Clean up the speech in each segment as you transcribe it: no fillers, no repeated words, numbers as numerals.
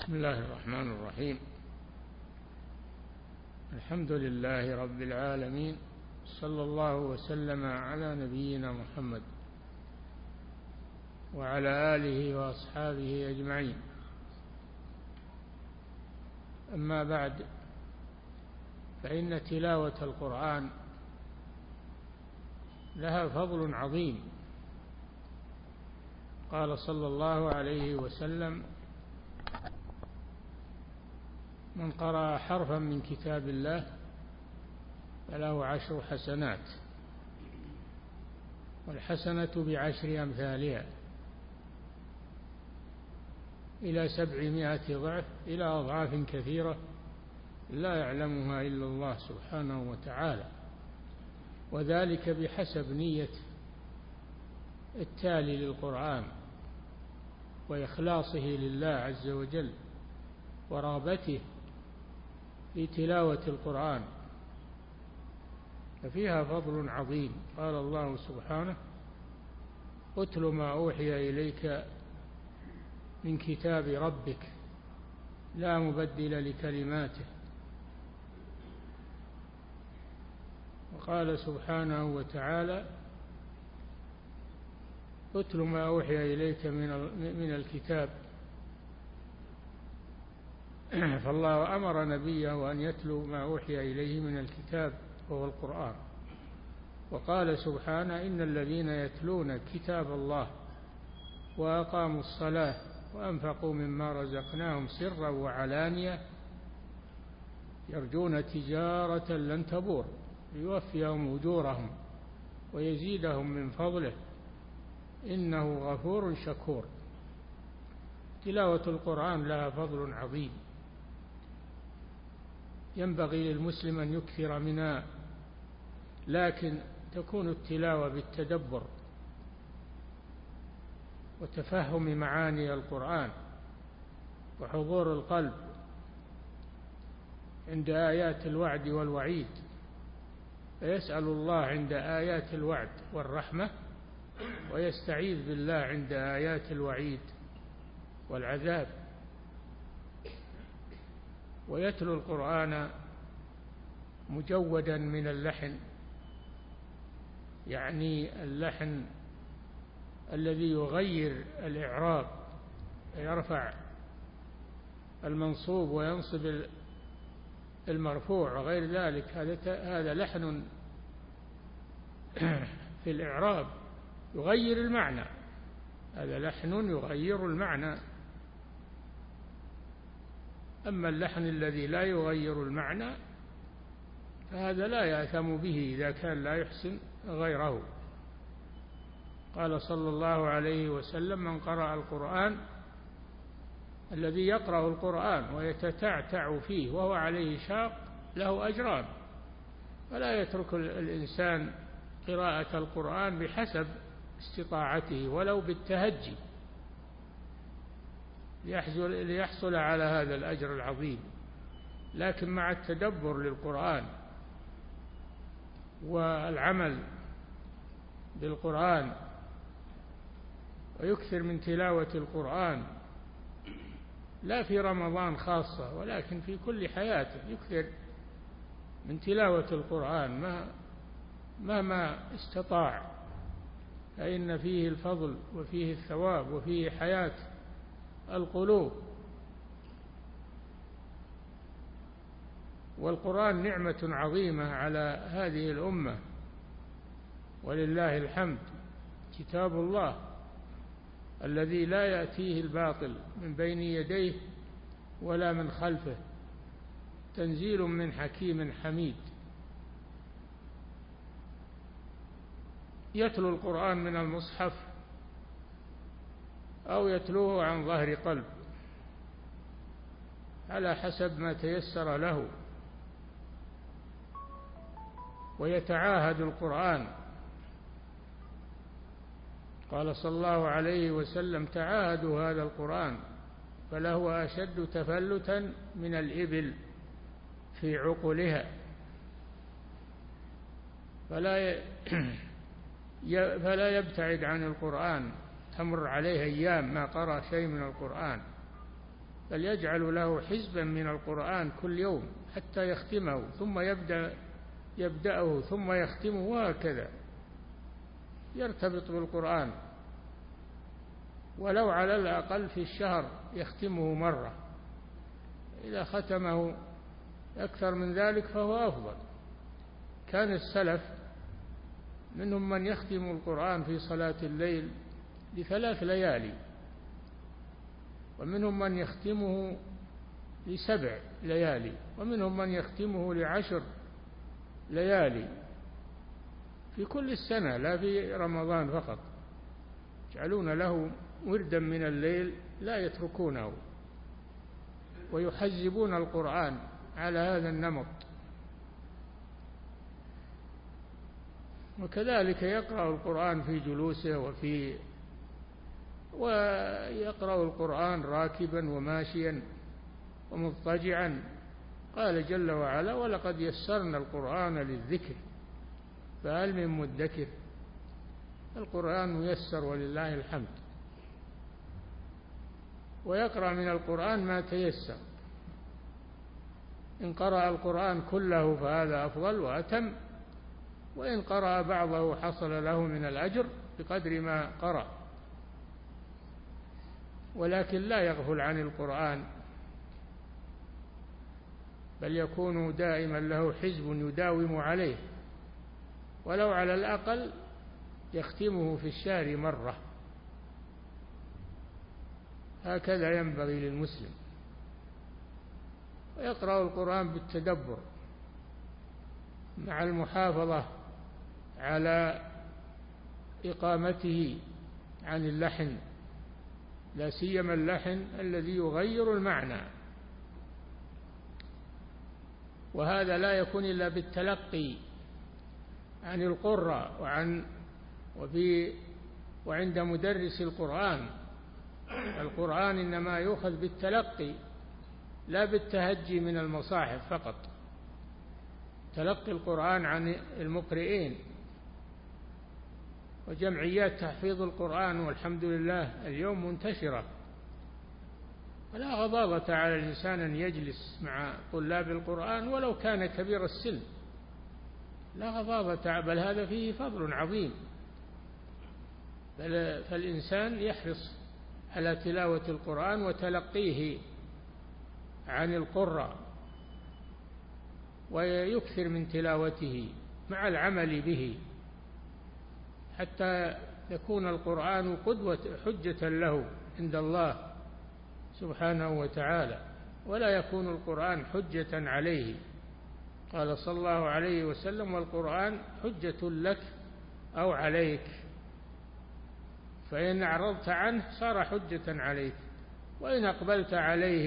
بسم الله الرحمن الرحيم. الحمد لله رب العالمين، صلى الله وسلم على نبينا محمد وعلى آله وأصحابه أجمعين. أما بعد، فإن تلاوة القرآن لها فضل عظيم. قال صلى الله عليه وسلم: من قرأ حرفا من كتاب الله فله 10 حسنات، والحسنة ب10 أمثالها إلى 700 ضعف، إلى أضعاف كثيرة لا يعلمها إلا الله سبحانه وتعالى، وذلك بحسب نية التالي للقرآن وإخلاصه لله عز وجل ورغبته في تلاوة القرآن، ففيها فضل عظيم. قال الله سبحانه: اتل ما أوحي إليك من كتاب ربك لا مبدل لكلماته. وقال سبحانه وتعالى: اتل ما أوحي إليك من الكتاب. فالله أمر نبيه أن يتلو ما أوحي إليه من الكتاب وهو القرآن. وقال سبحانه: إن الذين يتلون كتاب الله وأقاموا الصلاة وأنفقوا مما رزقناهم سرا وعلانية يرجون تجارة لن تبور ليوفيهم أجورهم ويزيدهم من فضله إنه غفور شكور. تلاوة القرآن لها فضل عظيم، ينبغي للمسلم أن يكثر منها، لكن تكون التلاوة بالتدبر وتفهم معاني القرآن وحضور القلب عند آيات الوعد والوعيد، فيسأل الله عند آيات الوعد والرحمة، ويستعيذ بالله عند آيات الوعيد والعذاب. ويتلو القرآن مجودا من اللحن، يعني اللحن الذي يغير الإعراب، يرفع المنصوب وينصب المرفوع وغير ذلك، هذا لحن في الإعراب يغير المعنى، هذا لحن يغير المعنى. أما اللحن الذي لا يغير المعنى فهذا لا يأثم به إذا كان لا يحسن غيره. قال صلى الله عليه وسلم: من قرأ القرآن، الذي يقرأ القرآن ويتتعتع فيه وهو عليه شاق له أجران. فلا يترك الإنسان قراءة القرآن بحسب استطاعته ولو بالتهجي ليحصل على هذا الأجر العظيم، لكن مع التدبر للقرآن والعمل بالقرآن، ويكثر من تلاوة القرآن، لا في رمضان خاصة ولكن في كل حياته يكثر من تلاوة القرآن مهما استطاع، فإن فيه الفضل وفيه الثواب وفيه حياة القلوب. والقرآن نعمة عظيمة على هذه الأمة ولله الحمد، كتاب الله الذي لا يأتيه الباطل من بين يديه ولا من خلفه، تنزيل من حكيم حميد. يتلو القرآن من المصحف أو يتلوه عن ظهر قلب على حسب ما تيسر له، ويتعاهد القرآن. قال صلى الله عليه وسلم: تعاهدوا هذا القرآن فلهو أشد تفلتا من الإبل في عقلها. فلا يبتعد عن القرآن، تمر عليه أيام ما قرأ شيء من القرآن، بل يجعل له حزبا من القرآن كل يوم حتى يختمه، ثم يبدأه ثم يختمه، وهكذا يرتبط بالقرآن، ولو على الأقل في الشهر يختمه مرة. إذا ختمه أكثر من ذلك فهو أفضل. كان السلف منهم من يختم القرآن في صلاة الليل ل3 ليالي، ومنهم من يختمه ل7 ليالي، ومنهم من يختمه ل10 ليالي في كل السنة، لا في رمضان فقط. يجعلون له وردا من الليل لا يتركونه، ويحزبون القرآن على هذا النمط. وكذلك يقرأ القرآن في جلوسه ويقرأ القرآن راكبا وماشيا ومضطجعا. قال جل وعلا: ولقد يسرنا القرآن للذكر فهل من مدكر. القرآن ميسر ولله الحمد، ويقرأ من القرآن ما تيسر. إن قرأ القرآن كله فهذا أفضل وأتم، وإن قرأ بعضه حصل له من الأجر بقدر ما قرأ. ولكن لا يغفل عن القرآن، بل يكون دائما له حزب يداوم عليه، ولو على الأقل يختمه في الشهر مرة. هكذا ينبغي للمسلم. ويقرأ القرآن بالتدبر مع المحافظة على إقامته عن اللحن، لا سيما اللحن الذي يغير المعنى. وهذا لا يكون إلا بالتلقي عن القراء وعند مدرس القرآن. القرآن إنما يؤخذ بالتلقي لا بالتهجي من المصاحف فقط. تلقي القرآن عن المقرئين وجمعيات تحفيظ القرآن، والحمد لله اليوم منتشرة. ولا غضاضة على الإنسان أن يجلس مع طلاب القرآن ولو كان كبير السن، لا غضاضة، بل هذا فيه فضل عظيم. فالإنسان يحرص على تلاوة القرآن وتلقيه عن القراء، ويكثر من تلاوته مع العمل به، حتى يكون القرآن قدوة حجة له عند الله سبحانه وتعالى، ولا يكون القرآن حجة عليه. قال صلى الله عليه وسلم: والقرآن حجة لك أو عليك، فإن أعرضت عنه صار حجة عليك، وإن أقبلت عليه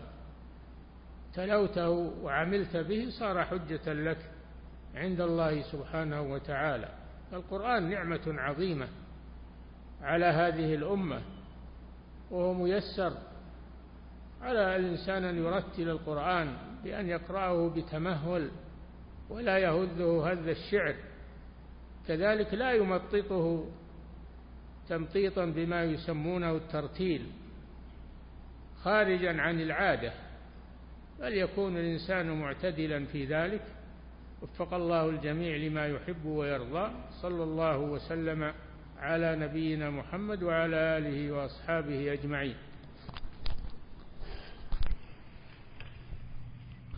وتلوته وعملت به صار حجة لك عند الله سبحانه وتعالى. القرآن نعمة عظيمة على هذه الأمة، وهو ميسر على الإنسان أن يرتل القرآن بأن يقرأه بتمهل ولا يهذه هذ الشعر، كذلك لا يمططه تمطيطا بما يسمونه الترتيل خارجا عن العادة، بل يكون الإنسان معتدلا في ذلك. وفق الله الجميع لما يحب ويرضى. صلى الله وسلم على نبينا محمد وعلى آله وأصحابه أجمعين.